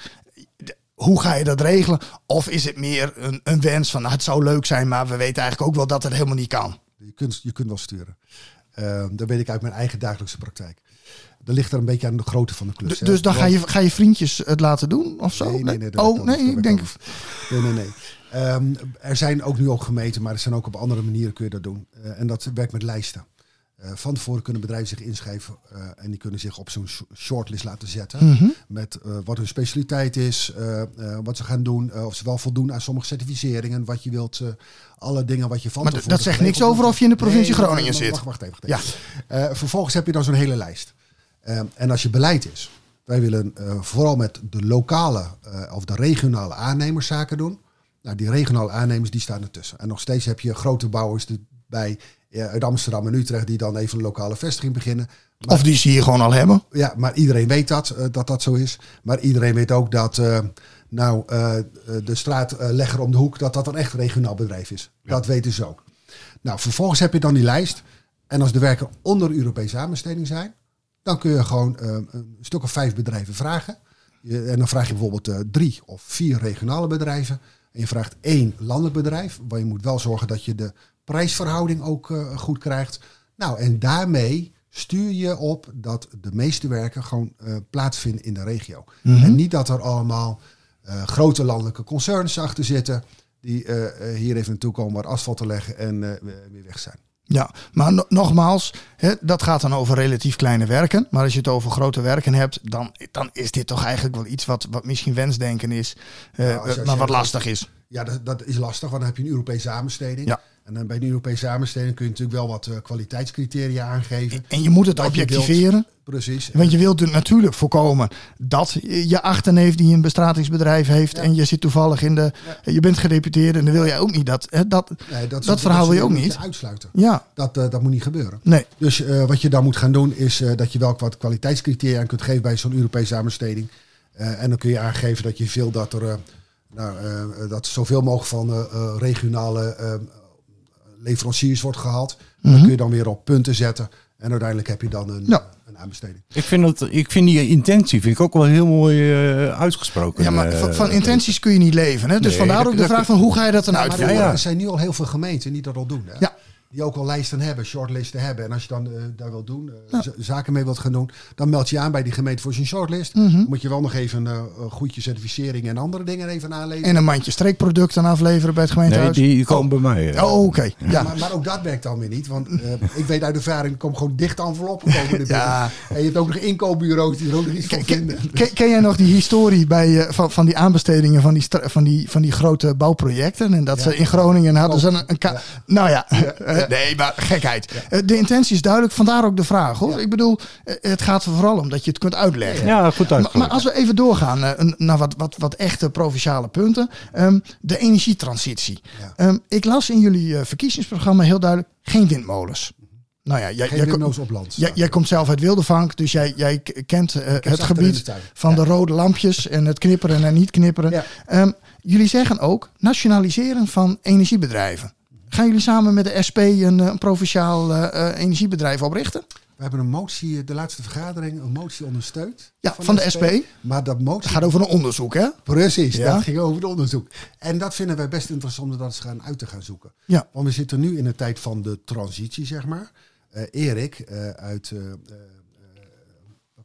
Hoe ga je dat regelen? Of is het meer een, een wens van... Nou, het zou leuk zijn, maar we weten eigenlijk ook wel dat het helemaal niet kan. Je kunt, je kunt wel sturen. Uh, dat weet ik uit mijn eigen dagelijkse praktijk. Dat ligt er een beetje aan de grootte van de klus. D- dus dan ga je, ga je vriendjes het laten doen of zo? Nee, nee, nee. Dat oh, nee, ik denk... Nee, nee, nee. Um, er zijn ook nu ook gemeenten, maar er zijn ook op andere manieren kun je dat doen. Uh, en dat werkt met lijsten. Uh, van tevoren kunnen bedrijven zich inschrijven uh, en die kunnen zich op zo'n shortlist laten zetten. Mm-hmm. Met uh, wat hun specialiteit is, uh, uh, wat ze gaan doen, uh, of ze wel voldoen aan sommige certificeringen, wat je wilt, uh, alle dingen wat je van maar tevoren... Maar dat zegt niks over of je in de provincie nee, Groningen nee, zit. Wacht, wacht even. Wacht even. Ja. Uh, vervolgens heb je dan zo'n hele lijst. Uh, en als je beleid is, wij willen uh, vooral met de lokale uh, of de regionale aannemers zaken doen. Nou, die regionale aannemers die staan ertussen. En nog steeds heb je grote bouwers bij ja, uit Amsterdam en Utrecht die dan even een lokale vestiging beginnen. Maar, of die ze hier gewoon al hebben. Ja, maar iedereen weet dat, uh, dat dat zo is. Maar iedereen weet ook dat uh, nou, uh, de straatlegger om de hoek, dat dat een echt regionaal bedrijf is. Ja. Dat weten ze ook. Nou, vervolgens heb je dan die lijst. En als de werken onder Europese aanbesteding zijn, dan kun je gewoon uh, een stuk of vijf bedrijven vragen. Je, en dan vraag je bijvoorbeeld uh, drie of vier regionale bedrijven. En je vraagt één landelijk bedrijf. Maar je moet wel zorgen dat je de prijsverhouding ook uh, goed krijgt. Nou, en daarmee stuur je op dat de meeste werken gewoon uh, plaatsvinden in de regio. Mm-hmm. En niet dat er allemaal uh, grote landelijke concerns achter zitten die uh, hier even naartoe komen wat asfalt te leggen en uh, weer weg zijn. Ja, maar no- nogmaals, hè, dat gaat dan over relatief kleine werken. Maar als je het over grote werken hebt, dan, dan is dit toch eigenlijk wel iets wat, wat misschien wensdenken is, uh, ja, als je, als je maar wat lastig is. Ja, dat, dat is lastig, want dan heb je een Europese aanbesteding. Ja. En dan bij de Europese aanbesteding kun je natuurlijk wel wat uh, kwaliteitscriteria aangeven. En je moet het objectiveren. Precies. Want je wilt natuurlijk voorkomen dat je achterneef die een bestratingsbedrijf heeft. Ja. En je zit toevallig in de... Ja. Je bent gedeputeerd en dan wil jij ook niet dat... Hè, dat, nee, dat, dat verhaal wil je ook niet. Uitsluiten. Ja. Dat, uh, dat moet niet gebeuren. Nee. Dus uh, wat je dan moet gaan doen is uh, dat je wel wat kwaliteitscriteria aan kunt geven bij zo'n Europese aanbesteding. Uh, en dan kun je aangeven dat je veel dat er... Uh, nou, uh, dat zoveel mogelijk van uh, uh, regionale... Uh, leveranciers wordt gehaald. Mm-hmm. Dan kun je dan weer op punten zetten. En uiteindelijk heb je dan een, ja. een aanbesteding. Ik vind, dat, ik vind die intentie vind ik ook wel heel mooi uh, uitgesproken. Ja, maar uh, van, van intenties kun je niet leven. Hè? Dus nee, vandaar ook de vraag van hoe ga je dat dan ja, uitvoeren? Ja, ja. Er zijn nu al heel veel gemeenten die dat al doen. Hè? Ja. Die ook al lijsten hebben, shortlisten hebben. En als je dan uh, daar wil doen, uh, ja. z- zaken mee wilt gaan doen, dan meld je aan bij die gemeente voor zijn shortlist. Mm-hmm. Moet je wel nog even een uh, goedje certificering en andere dingen even aanleveren. En een mandje streekproducten afleveren bij het gemeentehuis. Nee, die komen oh. bij mij. Uh. Oh, oké. Okay. Ja. Ja. Maar, maar ook dat werkt dan weer niet. Want uh, ik weet uit ervaring, er komen gewoon dichte enveloppen komen ja. En je hebt ook nog inkoopbureaus die er ook nog iets van vinden. Ken, ken jij nog die historie bij, uh, van, van die aanbestedingen van die, stra- van, die, van die grote bouwprojecten? En dat ja. ze in Groningen hadden ze een... een ka- ja. Nou ja, ja. Uh, nee, maar gek. Ja. De intentie is duidelijk, vandaar ook de vraag. Hoor. Ja. Ik bedoel, het gaat er vooral om dat je het kunt uitleggen. Ja, goed uitgelegd. Maar, maar als we even doorgaan uh, naar wat, wat, wat echte provinciale punten. Um, de energietransitie. Ja. Um, ik las in jullie uh, verkiezingsprogramma heel duidelijk, geen windmolens. Nou ja, jij, geen jij, windmolens op land. Jij, jij komt zelf uit Wildervank, dus jij, jij kent uh, het gebied de van ja. de rode lampjes en het knipperen en niet knipperen. Ja. Um, jullie zeggen ook nationaliseren van energiebedrijven. Gaan jullie samen met de S P een, een provinciaal uh, uh, energiebedrijf oprichten? We hebben een motie, de laatste vergadering, een motie ondersteund. Ja, van, van de, de S P. S P. Maar dat motie... Het gaat over een onderzoek, hè? Precies, ja? Dat ging over het onderzoek. En dat vinden wij best interessant om dat eens gaan uit te gaan zoeken. Ja. Want we zitten nu in de tijd van de transitie, zeg maar. Uh, Erik uh, uit... Uh, uh,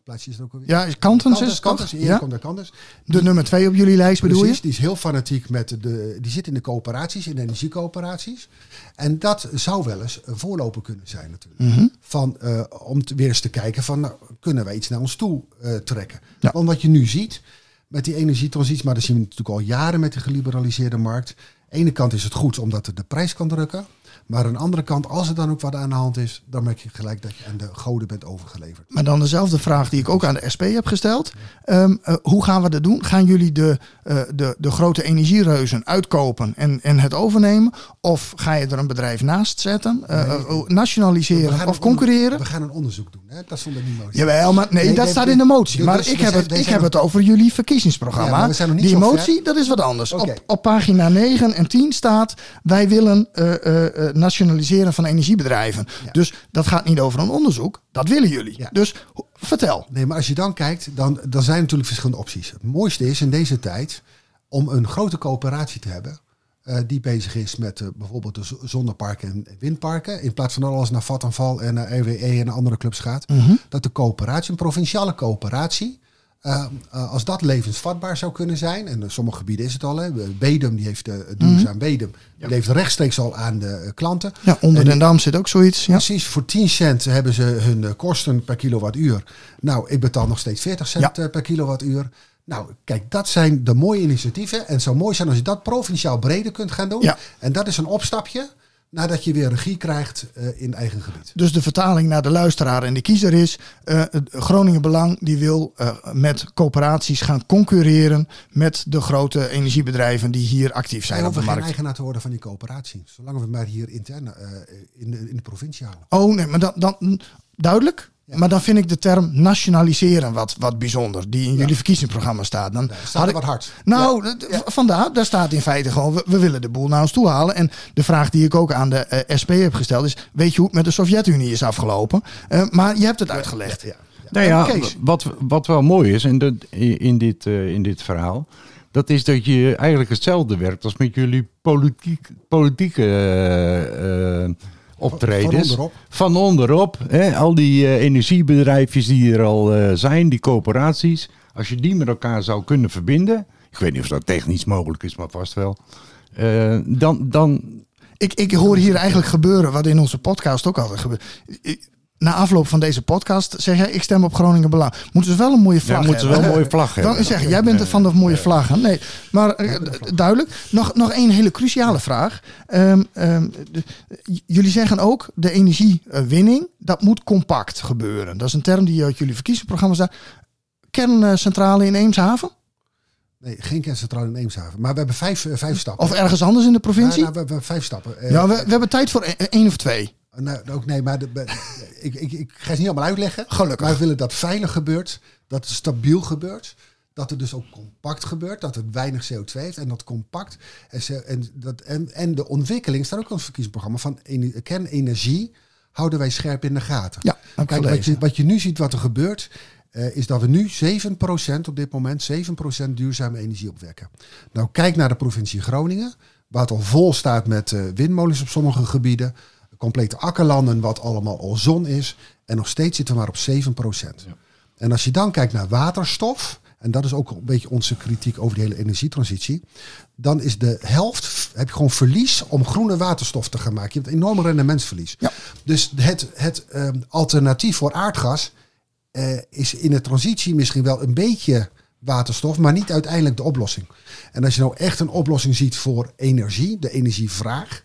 plaatsje is het ook alweer? Ja, Kantens is het Kantens, toch? Erik Ja? komt uit Kantens. De nummer twee op jullie lijst bedoel Precies, je? die is heel fanatiek met de... Die zit in de coöperaties, in de energiecoöperaties. En dat zou wel eens een voorloper kunnen zijn natuurlijk. Mm-hmm. Van, uh, om te, weer eens te kijken van, nou, kunnen wij iets naar ons toe uh, trekken? Ja. Want wat je nu ziet met die energietransitie, maar dat zien we natuurlijk al jaren met de geliberaliseerde markt. Aan de ene kant is het goed omdat het de prijs kan drukken. Maar aan de andere kant, als er dan ook wat aan de hand is, dan merk je gelijk dat je aan de goden bent overgeleverd. Maar dan dezelfde vraag die ik ook aan de S P heb gesteld. Um, uh, hoe gaan we dat doen? Gaan jullie de, uh, de, de grote energiereuzen uitkopen en, en het overnemen? Of ga je er een bedrijf naast zetten? Uh, Nee, uh, nationaliseren of concurreren? We gaan een onderzoek doen. Hè? Dat stond in die motie. Jawel, maar nee, Nee, dat nee, staat nee, in de motie. dus Maar we ik heb, zijn- het, wij ik zijn heb nog- het over jullie Ja, verkiezingsprogramma. maar we zijn nog niet Die zo ver. motie, dat is wat anders. Oké. Op, op pagina negen en tien staat, wij willen uh, uh, uh, nationaliseren van energiebedrijven. Ja. Dus dat gaat niet over een onderzoek. Dat willen jullie. Ja. Dus ho- vertel. Nee, maar als je dan kijkt, dan, dan zijn er natuurlijk verschillende opties. Het mooiste is in deze tijd om een grote coöperatie te hebben. Uh, die bezig is met uh, bijvoorbeeld de zo- zonneparken en windparken. In plaats van dat alles naar Vattenfall en naar R W E en andere clubs gaat. Mm-hmm. Dat de coöperatie, een provinciale coöperatie, uh, uh, als dat levensvatbaar zou kunnen zijn. En in sommige gebieden is het al. Hè. Bedum, die heeft uh, duurzaam Bedum. Die leeft rechtstreeks al aan de uh, klanten. Ja, onder En Den Dam zit ook zoiets. Ja. Precies, voor tien cent hebben ze hun uh, kosten per kilowattuur. Nou, ik betaal nog steeds veertig cent Ja. uh, per kilowattuur. Nou, kijk, dat zijn de mooie initiatieven. En het zou mooi zijn als je dat provinciaal breder kunt gaan doen. Ja. En dat is een opstapje nadat je weer regie krijgt uh, in eigen gebied. Dus de vertaling naar de luisteraar en de kiezer is... Uh, Groningen Belang die wil uh, met coöperaties gaan concurreren... met de grote energiebedrijven die hier actief zijn Wij op de hoeven geen markt. eigenaar te worden van die coöperatie. Zolang we het maar hier intern uh, in, de, in de provincie houden. Oh nee, maar dan, dan duidelijk... Ja. Maar dan vind ik de term nationaliseren wat, wat bijzonder. Die in Ja. jullie verkiezingsprogramma staat. Dan Ja, staat had er ik- wat hard. Nou, Ja. d- Ja. vandaar, daar staat in feite gewoon... We, we willen de boel naar ons toe halen. En de vraag die ik ook aan de uh, S P heb gesteld is... Weet je hoe het met de Sovjet-Unie is afgelopen? Uh, maar je hebt het uitgelegd. Ja, ja. Nou ja, Kees. wat, wat wel mooi is in, de, in, dit, uh, in dit verhaal... dat is dat je eigenlijk hetzelfde werkt als met jullie politiek, politieke uh, uh, optredens. Van onderop. Van onderop. Hè, al die uh, energiebedrijfjes die er al uh, zijn, die coöperaties. Als je die met elkaar zou kunnen verbinden... ik weet niet of dat technisch mogelijk is, maar vast wel... Uh, dan... dan Ik, ik hoor hier eigenlijk gebeuren wat in onze podcast ook altijd gebeurt. Ik- Na afloop van deze podcast zeg jij, ik stem op Groningen Belang. Moeten ze wel een mooie vlag ja, moeten ze hebben? wel een mooie vlag hebben. Dan zeg je, jij bent van de mooie vlaggen. Nee, maar eh, d- duidelijk. Nog, nog één hele cruciale vraag. Um, um, de- j- jullie zeggen ook, de energiewinning, dat moet compact gebeuren. Dat is een term die uit jullie verkiezingsprogramma staat. Kerncentrale in Eemshaven? Nee, geen kerncentrale in Eemshaven. Maar we hebben vijf, uh, vijf stappen. Of ergens anders in de provincie? Ja, nou, we hebben vijf stappen. Uh, Ja, we, we hebben tijd voor e- één of twee. Nou, ook nee, maar de, ik, ik, ik ga het niet allemaal uitleggen. Gelukkig. Maar we willen dat veilig gebeurt, dat het stabiel gebeurt, dat het dus ook compact gebeurt, dat het weinig C O twee heeft en dat compact. En, ze- en, dat, en, en de ontwikkeling staat ook in ons verkiezingsprogramma van ene- kernenergie houden wij scherp in de gaten. Ja, heb ik Kijk, wat gelezen. je, wat je nu ziet wat er gebeurt, uh, is dat we nu zeven procent op dit moment, zeven procent duurzame energie opwekken. Nou, kijk naar de provincie Groningen, waar het al vol staat met uh, windmolens op sommige gebieden. Complete akkerlanden, wat allemaal al zon is. En nog steeds zitten we maar op zeven procent. Ja. En als je dan kijkt naar waterstof, en dat is ook een beetje onze kritiek over de hele energietransitie, dan is de helft, heb je gewoon verlies om groene waterstof te gaan maken. Je hebt een enorm rendementsverlies. Ja. Dus het, het um, alternatief voor aardgas uh, is in de transitie misschien wel een beetje waterstof, maar niet uiteindelijk de oplossing. En als je nou echt een oplossing ziet voor energie, de energievraag,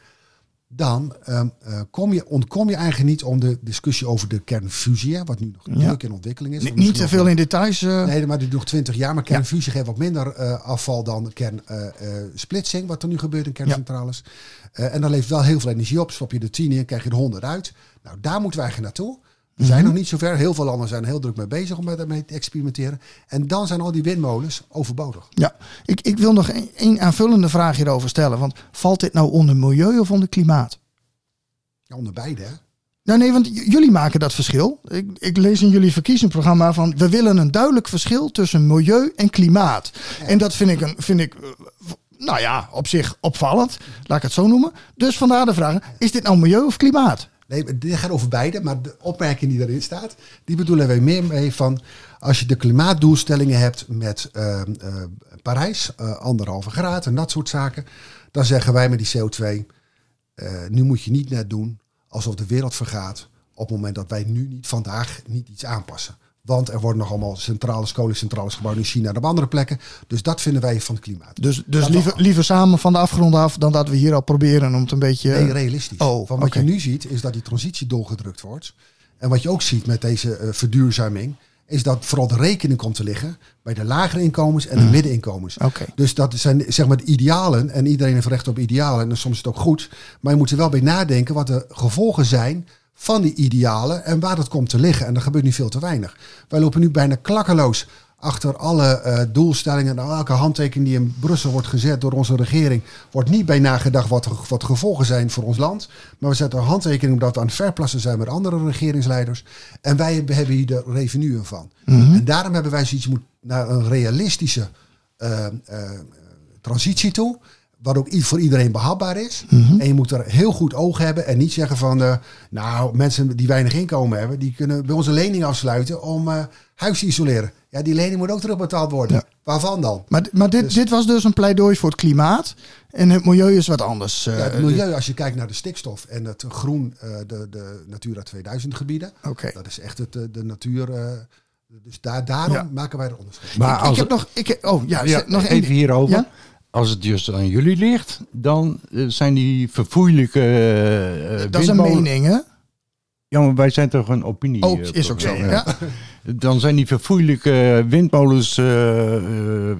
dan um, uh, kom je, ontkom je eigenlijk niet om de discussie over de kernfusie, hè, wat nu nog Ja. druk in ontwikkeling is. Niet, Misschien niet te nog veel wel- in details. eh. Nee, maar die doet nog twintig jaar. Maar kernfusie geeft wat minder uh, afval dan kernsplitsing, uh, uh, wat er nu gebeurt in kerncentrales. Ja. Uh, en dan levert wel heel veel energie op. Stop je de tien in, krijg je er honderd uit. Nou, daar moeten wij eigenlijk naartoe. We zijn Mhm. nog niet zo ver. Heel veel landen zijn heel druk mee bezig om daarmee te experimenteren. En dan zijn al die windmolens overbodig. Ja, ik, ik wil nog één- één aanvullende vraag hierover stellen. Want valt dit nou onder milieu of onder klimaat? Ja, onder beide, hè? Nou nee, want j- jullie maken dat verschil. Ik, ik lees in jullie verkiezingsprogramma van... we willen een duidelijk verschil tussen milieu en klimaat. Ja. En dat vind ik, een, vind ik, eh, v- nou ja, op zich opvallend. Laat ik het zo noemen. Dus vandaar de vraag, is dit nou milieu of klimaat? Nee, dit gaat over beide, maar de opmerking die erin staat, die bedoelen wij meer mee van als je de klimaatdoelstellingen hebt met uh, uh, Parijs, uh, anderhalve graad en dat soort zaken, dan zeggen wij met die C O twee, uh, nu moet je niet net doen alsof de wereld vergaat op het moment dat wij nu niet vandaag niet iets aanpassen. Want er worden nog allemaal centrales, kolencentrales gebouwd in China en op andere plekken. Dus dat vinden wij van het klimaat. Dus, dus Dat liever, nog- liever samen van de afgrond af dan dat we hier al proberen om het een beetje... Nee, realistisch. Oh, Van wat oké. je nu ziet is dat die transitie doorgedrukt wordt. En wat je ook ziet met deze uh, verduurzaming is dat vooral de rekening komt te liggen bij de lagere inkomens en de Mm. middeninkomens. Oké. Dus dat zijn zeg maar de idealen. En iedereen heeft recht op idealen. En soms is het ook goed. Maar je moet er wel bij nadenken wat de gevolgen zijn van die idealen en waar dat komt te liggen. En dat gebeurt nu veel te weinig. Wij lopen nu bijna klakkeloos achter alle uh, doelstellingen en elke handtekening die in Brussel wordt gezet door onze regering, wordt niet bij nagedacht wat, wat de gevolgen zijn voor ons land. Maar we zetten een handtekening omdat we aan het verplassen zijn met andere regeringsleiders. En wij hebben hier de revenue van. Mhm. En daarom hebben wij zoiets moet naar een realistische uh, uh, transitie toe. Wat ook i- voor iedereen behapbaar is. Mhm. En je moet er heel goed oog hebben. En niet zeggen van, uh, nou, mensen die weinig inkomen hebben, die kunnen bij ons een lening afsluiten om uh, huis te isoleren. Ja, die lening moet ook terugbetaald worden. Ja. Waarvan dan? Maar, maar dit, Dus- dit was dus een pleidooi voor het klimaat. En het milieu is wat anders. eh, Ja, het milieu, als je kijkt naar de stikstof en het groen, uh, de, de Natura tweeduizend gebieden. Oké. Dat is echt het, de, de natuur. Uh, dus daar, daarom Ja. maken wij er onderscheid. Maar ik, als ik heb nog... Ik, heb- oh, ja, ja, nog één even hierover. Ja? Als het dus aan jullie ligt, dan eh, zijn die verfoeilijke uh, Dat is een mening, hè? Ja, maar wij zijn toch een opinie. Oh, eh, is ook zo. programma. Ja. Dan zijn die verfoeilijke windmolens uh, uh,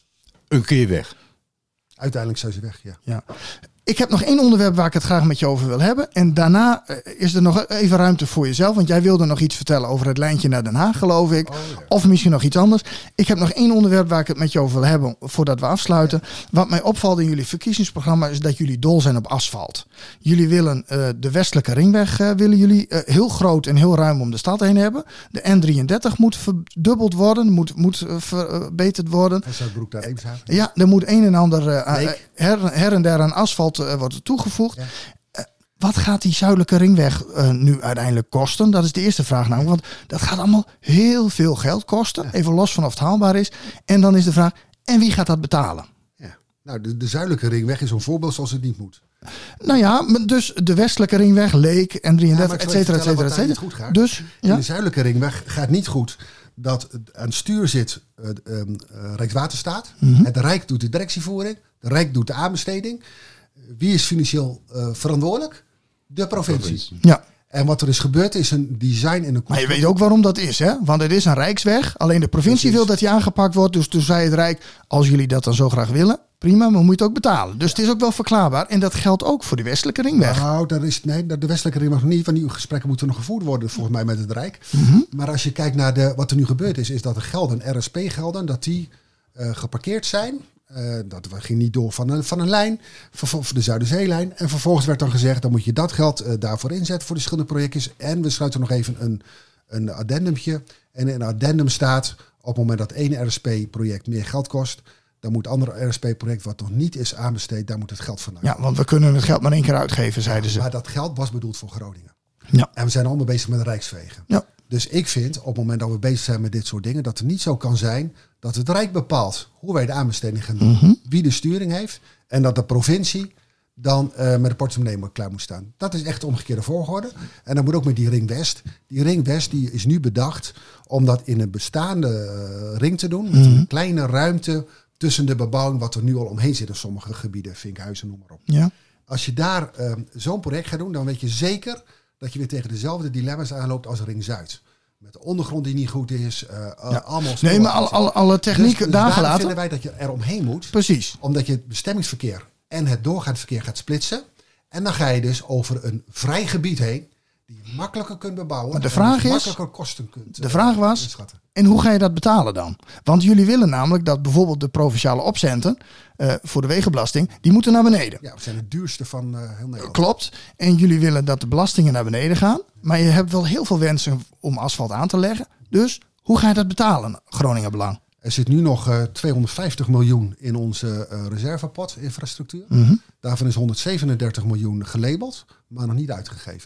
een keer weg. Uiteindelijk zijn ze weg, ja. Ik heb nog één onderwerp waar ik het graag met je over wil hebben. En daarna eh, is er nog even ruimte voor jezelf. Want jij wilde nog iets vertellen over het lijntje naar Den Haag, geloof ik. Oh, ja. Of misschien nog iets anders. Ik heb nog één onderwerp waar ik het met je over wil hebben voordat we afsluiten. Wat mij opvalt in jullie verkiezingsprogramma is dat jullie dol zijn op asfalt. Jullie willen uh, de westelijke ringweg uh, willen jullie uh, heel groot en heel ruim om de stad heen hebben. De N drieëndertig moet verdubbeld worden, moet, moet uh, verbeterd worden. Van Zuidbroek naar Eemshaven. Ja, er moet een en ander uh, Leek. her, her en der aan asfalt uh, worden toegevoegd. Ja. Uh, wat gaat die zuidelijke ringweg uh, nu uiteindelijk kosten? Dat is de eerste vraag namelijk. Want dat gaat allemaal heel veel geld kosten. Ja. Even los van of het haalbaar is. En dan is de vraag, en wie gaat dat betalen? Ja. Nou, de, de zuidelijke ringweg is een voorbeeld zoals het niet moet. Nou ja, maar dus de westelijke ringweg, Leek en drieëndertig, et cetera, et cetera, et cetera. Goed gaat. Dus, In ja. de zuidelijke ringweg gaat niet goed dat aan het stuur zit uh, um, uh, Rijkswaterstaat. Mhm. Het Rijk doet de directievoering. De Rijk doet de aanbesteding. Wie is financieel uh, verantwoordelijk? De provincie. Ja. En wat er is gebeurd is een design en een... Maar je weet ook waarom dat is, hè? Want het is een rijksweg. Alleen de provincie Precies. wil dat die aangepakt wordt. Dus toen zei het Rijk, als jullie dat dan zo graag willen, prima, maar moet je het ook betalen. Dus het is ook wel verklaarbaar. En dat geldt ook voor de westelijke ringweg. Nou, daar is, nee, de westelijke ringweg nog niet. Want die gesprekken moeten nog gevoerd worden, volgens mij, met het Rijk. Mhm. Maar als je kijkt naar de, wat er nu gebeurd is, is dat de gelden, R S P-gelden, dat die uh, geparkeerd zijn. Uh, dat ging niet door van een, van een lijn, voor de Zuiderzeelijn. En vervolgens werd dan gezegd, dan moet je dat geld uh, daarvoor inzetten voor de verschillende projectjes. En we sluiten nog even een, een addendumtje. En in een addendum staat, op het moment dat één R S P-project meer geld kost, dan moet het andere R S P-project wat nog niet is aanbesteed, daar moet het geld van uit. Ja, want we kunnen het geld maar één keer uitgeven, zeiden ze. Maar dat geld was bedoeld voor Groningen. Ja. En we zijn allemaal bezig met de Rijkswegen. Ja. Dus ik vind, op het moment dat we bezig zijn met dit soort dingen, dat het niet zo kan zijn dat het Rijk bepaalt hoe wij de aanbesteding gaan doen, Mhm. wie de sturing heeft, en dat de provincie dan uh, met de portemonnee maar klaar moet staan. Dat is echt de omgekeerde volgorde. En dan moet ook met die Ring West. Die Ring West die is nu bedacht om dat in een bestaande uh, ring te doen, met Mhm. een kleine ruimte tussen de bebouwing wat er nu al omheen zit in sommige gebieden, Vinkhuizen, noem maar op. Ja. Als je daar uh, zo'n project gaat doen, dan weet je zeker dat je weer tegen dezelfde dilemma's aanloopt als Ring Zuid. Met de ondergrond die niet goed is. Uh, Ja. allemaal Nee, maar alle, alle, alle techniek dus, dus daar daarom gelaten. vinden wij dat je er omheen moet. Precies. Omdat je het bestemmingsverkeer en het doorgaand verkeer gaat splitsen. En dan ga je dus over een vrij gebied heen. Die je makkelijker kunt bebouwen. Maar de en vraag dus is- makkelijker kosten kunt De uh, vraag was, inschatten. en hoe ga je dat betalen dan? Want jullie willen namelijk dat bijvoorbeeld de provinciale opcenten uh, voor de wegenbelasting, die moeten naar beneden. Ja, we zijn het duurste van uh, heel Nederland. Klopt. En jullie willen dat de belastingen naar beneden gaan. Maar je hebt wel heel veel wensen om asfalt aan te leggen. Dus hoe ga je dat betalen, Groningen Belang? Er zit nu nog uh, tweehonderdvijftig miljoen in onze uh, reservepot infrastructuur. Mhm. Daarvan is honderdzevenendertig miljoen gelabeld, maar nog niet uitgegeven.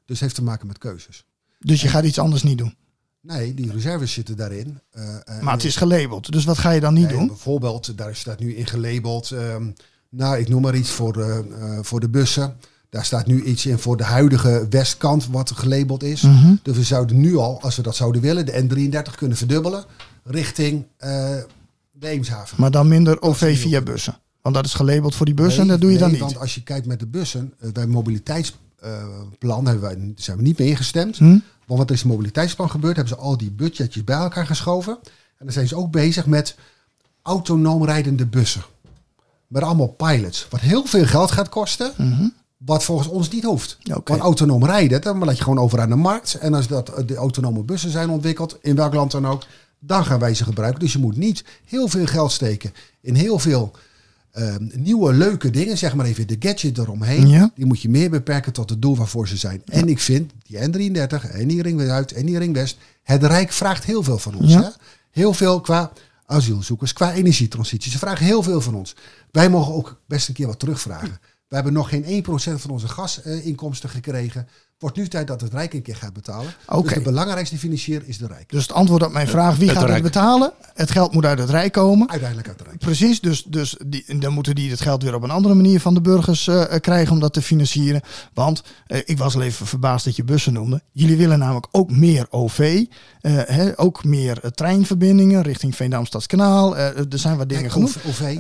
Dus het heeft te maken met keuzes. Dus je gaat iets anders niet doen. Nee, die reserves zitten daarin. Uh, uh, Maar het is gelabeld. Dus wat ga je dan niet nee, doen? Bijvoorbeeld, daar staat nu in gelabeld. Um, nou, ik noem maar iets voor de, uh, voor de bussen. Daar staat nu iets in voor de huidige westkant wat gelabeld is. Mm-hmm. Dus we zouden nu al, als we dat zouden willen, de N drieëndertig kunnen verdubbelen richting uh, de Eemshaven. Maar dan minder O V via bussen. Want dat is gelabeld voor die bussen nee, en dat doe je nee, dan niet. Want als je kijkt met de bussen, uh, bij mobiliteitsplan uh, hebben wij, zijn we niet mee ingestemd. Hm? Want wat er is een mobiliteitsplan gebeurd, hebben ze al die budgetjes bij elkaar geschoven. En dan zijn ze ook bezig met autonoom rijdende bussen. Met allemaal pilots. Wat heel veel geld gaat kosten. Mm-hmm. Wat volgens ons niet hoeft. Okay. Want autonoom rijden, dan laat je gewoon over aan de markt. En als dat de autonome bussen zijn ontwikkeld, in welk land dan ook, dan gaan wij ze gebruiken. Dus je moet niet heel veel geld steken in heel veel uh, nieuwe leuke dingen. Zeg maar even de gadget eromheen. Ja. Die moet je meer beperken tot het doel waarvoor ze zijn. Ja. En ik vind, die N drieëndertig en die Ring Zuid en die Ring West, het Rijk vraagt heel veel van ons. Ja. Hè? Heel veel qua asielzoekers, qua energietransitie. Ze vragen heel veel van ons. Wij mogen ook best een keer wat terugvragen. We hebben nog geen één procent van onze gasinkomsten uh, gekregen. Wordt nu tijd dat het Rijk een keer gaat betalen. Okay. Dus de belangrijkste financier is de Rijk. Dus het antwoord op mijn vraag, wie het gaat Rijk. het betalen? Het geld moet uit het Rijk komen. Uiteindelijk uit het Rijk. Precies, dus, dus die, dan moeten die het geld weer op een andere manier van de burgers uh, krijgen om dat te financieren. Want uh, ik was al even verbaasd dat je bussen noemde. Jullie willen namelijk ook meer O V. Uh, hè, ook meer uh, treinverbindingen richting Veendam-Stadskanaal. Uh, er zijn wat dingen Kijk, genoemd. O V.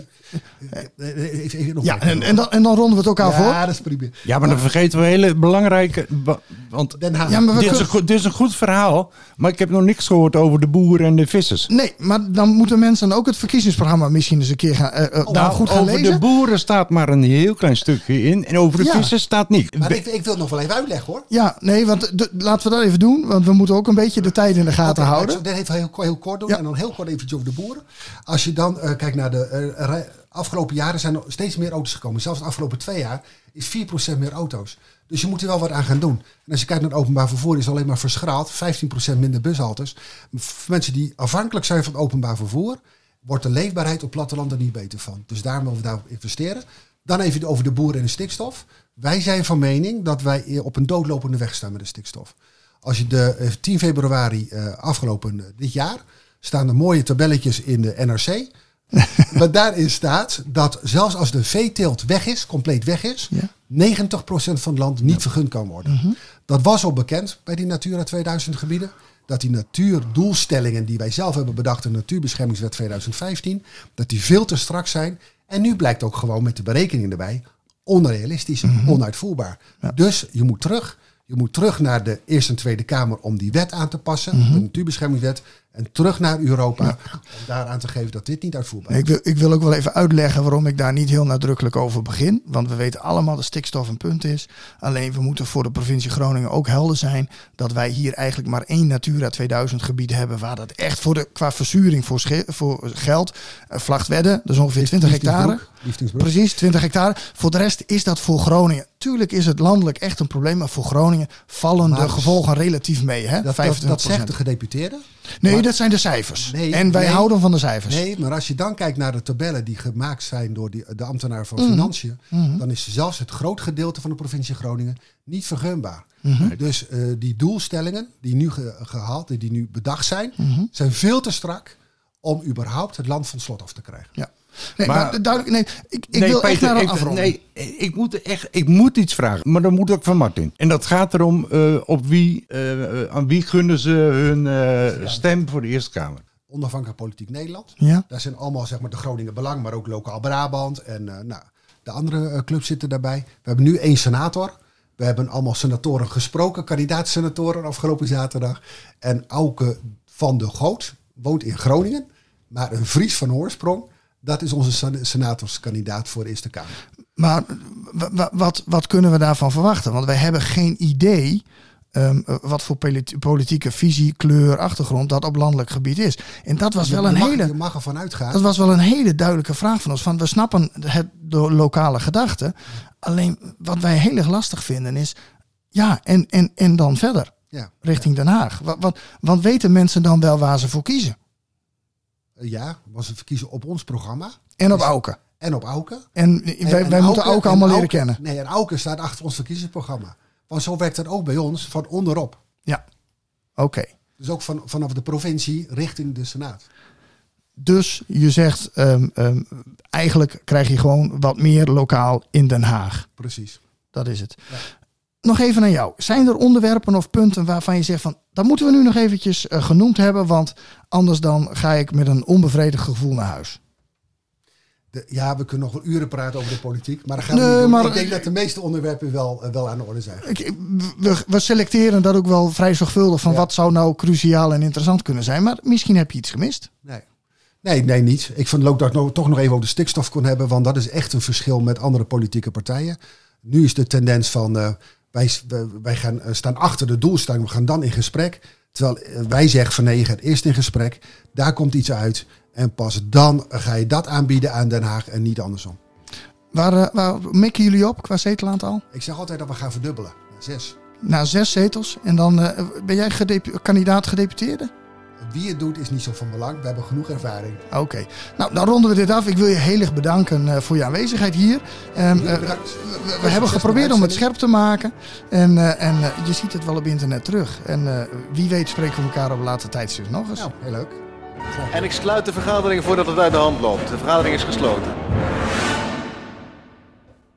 Even, even nog Ja, en, en, dan, en dan ronden we het elkaar ja, voor. Ja, dat is prima. Ja, maar dan vergeten we hele belangrijke... Want Den Haag. Ja, maar we dit, is kunnen- een goed, dit is een goed verhaal, maar ik heb nog niks gehoord over de boeren en de vissers. Nee, maar dan moeten mensen dan ook het verkiezingsprogramma misschien eens een keer gaan, uh, uh, Oh, daar goed gaan over lezen. de boeren staat maar een heel klein stukje in en over de Ja. vissers staat niet. Maar ik, ik wil het nog wel even uitleggen hoor. Ja, nee, want de, laten we dat even doen. Want we moeten ook een beetje de tijd in de gaten Oké, houden. ik zal dit even heel, heel kort doen. Ja. En dan heel kort eventjes over de boeren. Als je dan uh, kijkt naar de uh, rij, afgelopen jaren zijn er steeds meer auto's gekomen. Zelfs de afgelopen twee jaar is vier procent meer auto's. Dus je moet er wel wat aan gaan doen. En als je kijkt naar het openbaar vervoer is het alleen maar verschraald. vijftien procent minder bushaltes. Voor mensen die afhankelijk zijn van het openbaar vervoer, wordt de leefbaarheid op platteland er niet beter van. Dus daar willen we daarop investeren. Dan even over de boeren en de stikstof. Wij zijn van mening dat wij op een doodlopende weg staan met de stikstof. Als je de uh, tien februari uh, afgelopen uh, dit jaar staan er mooie tabelletjes in de N R C. Wat daarin staat dat zelfs als de veeteelt weg is, compleet weg is, Ja. negentig procent van het land niet ja. vergund kan worden. Mm-hmm. Dat was al bekend bij die Natura tweeduizend gebieden. Dat die natuurdoelstellingen die wij zelf hebben bedacht in de Natuurbeschermingswet tweeduizend vijftien, dat die veel te strak zijn. En nu blijkt ook gewoon met de berekeningen erbij onrealistisch, mm-hmm. onuitvoerbaar. Ja. Dus je moet terug. Je moet terug naar de Eerste en Tweede Kamer om die wet aan te passen, mm-hmm. de Natuurbeschermingswet, en terug naar Europa ja. om daar aan te geven dat dit niet uitvoerbaar is. Ik wil, ik wil ook wel even uitleggen waarom ik daar niet heel nadrukkelijk over begin. Want we weten allemaal dat stikstof een punt is. Alleen we moeten voor de provincie Groningen ook helder zijn dat wij hier eigenlijk maar één Natura tweeduizend gebied hebben waar dat echt voor de, qua verzuring voor, sche, voor geld. Uh, Vlagtwedde, dat is ongeveer twintig hectare. Precies, twintig hectare. Voor de rest is dat voor Groningen. Tuurlijk is het landelijk echt een probleem, maar voor Groningen vallen maar de gevolgen relatief mee. Hè? Dat, dat, dat zegt de gedeputeerde? Nee, maar, dat zijn de cijfers. Nee, en wij nee, houden van de cijfers. Nee, maar als je dan kijkt naar de tabellen die gemaakt zijn door die, de ambtenaar van mm-hmm. Financiën, Mm-hmm. dan is zelfs het groot gedeelte van de provincie Groningen niet vergunbaar. Mm-hmm. Dus uh, die doelstellingen die nu ge, gehaald, die nu bedacht zijn, mm-hmm. zijn veel te strak om überhaupt het land van slot af te krijgen. Ja. Nee, maar, maar duidelijk, nee, ik, ik nee, wil Peter, echt naar een ik, afronding. Nee, ik moet, echt, ik moet iets vragen, maar dan moet ook van Martin. En dat gaat erom uh, op wie, uh, aan wie gunnen ze hun uh, ja. stem voor de Eerste Kamer. Onafhankelijk Politiek Nederland. Ja. Daar zijn allemaal zeg maar de Groningen Belang, maar ook Lokaal Brabant. En uh, nou, de andere uh, clubs zitten daarbij. We hebben nu één senator. We hebben allemaal senatoren gesproken, kandidaat-senatoren afgelopen zaterdag. En Auke van de Goot woont in Groningen, maar een Fries van oorsprong. Dat is onze senatorskandidaat voor de Eerste Kamer. Maar w- w- wat, wat kunnen we daarvan verwachten? Want wij hebben geen idee um, wat voor politi- politieke visie, kleur, achtergrond dat op landelijk gebied is. En dat was je, wel een je mag, hele. Je mag ervan uitgaan. Dat was wel een hele duidelijke vraag van ons. Van we snappen het de lokale gedachte. Alleen wat wij heel erg lastig vinden is. Ja, en, en, en dan verder. Ja. Richting Den Haag. Wat, wat, want weten mensen dan wel waar ze voor kiezen? Ja, was het verkiezen op ons programma. En op Auke. En op Auke. En wij, en, wij en moeten Auke allemaal leren kennen. Nee, en Auke staat achter ons verkiezingsprogramma. Want zo werkt het ook bij ons van onderop. Ja, oké. Okay. Dus ook van, vanaf de provincie richting de Senaat. Dus je zegt, um, um, eigenlijk krijg je gewoon wat meer lokaal in Den Haag. Precies. Dat is het. Ja. Nog even aan jou. Zijn er onderwerpen of punten waarvan je zegt van, dat moeten we nu nog eventjes uh, genoemd hebben, want anders dan ga ik met een onbevredigd gevoel naar huis? De, ja, we kunnen nog wel uren praten over de politiek, maar dan gaan we nee, niet doen. Maar, ik denk dat de meeste onderwerpen wel, uh, wel aan de orde zijn. Ik, we, we selecteren dat ook wel vrij zorgvuldig van ja. wat zou nou cruciaal en interessant kunnen zijn, maar misschien heb je iets gemist. Nee. Nee, nee, niet. Ik vond het leuk dat ik nog, toch nog even over de stikstof kon hebben, want dat is echt een verschil met andere politieke partijen. Nu is de tendens van, uh, wij, wij gaan, uh, staan achter de doelstelling, we gaan dan in gesprek. Terwijl uh, wij zeggen van nee, je gaat eerst in gesprek, daar komt iets uit en pas dan ga je dat aanbieden aan Den Haag en niet andersom. Waar, uh, waar mikken jullie op qua zetelaantal? Ik zeg altijd dat we gaan verdubbelen, zes. Nou, zes zetels en dan uh, ben jij gedepu- kandidaat gedeputeerde? Wie het doet is niet zo van belang. We hebben genoeg ervaring. Oké. Okay. Nou, dan ronden we dit af. Ik wil je heel erg bedanken uh, voor je aanwezigheid hier. Um, uh, we we, we hebben geprobeerd om het scherp te maken. En, uh, en uh, je ziet het wel op internet terug. En uh, wie weet spreken we elkaar op een later tijdstip nog eens. Nou, heel leuk. En ik sluit de vergadering voordat het uit de hand loopt. De vergadering is gesloten.